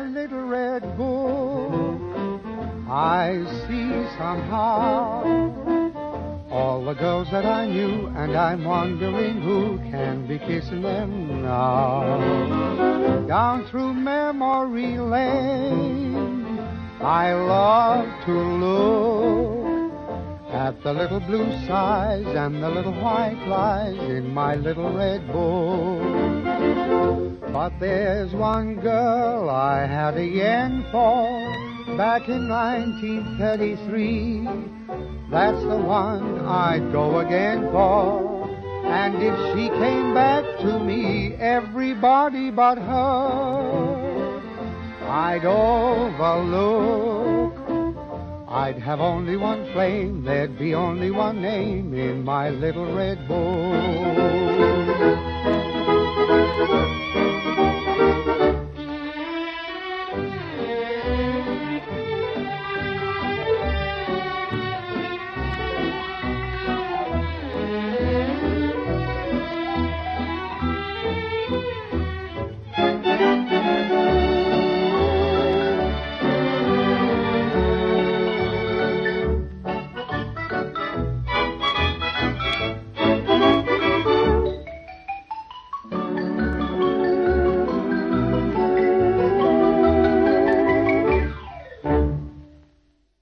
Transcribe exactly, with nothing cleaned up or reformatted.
my little red book, I see somehow all the girls that I knew, and I'm wondering who can be kissing them now. Down through memory lane, I love to look at the little blue skies and the little white lies in my little red book. But there's one girl I had a yen for back in nineteen thirty-three. That's the one I'd go again for. And if she came back to me, everybody but her I'd overlook. I'd have only one flame, there'd be only one name in my little red book.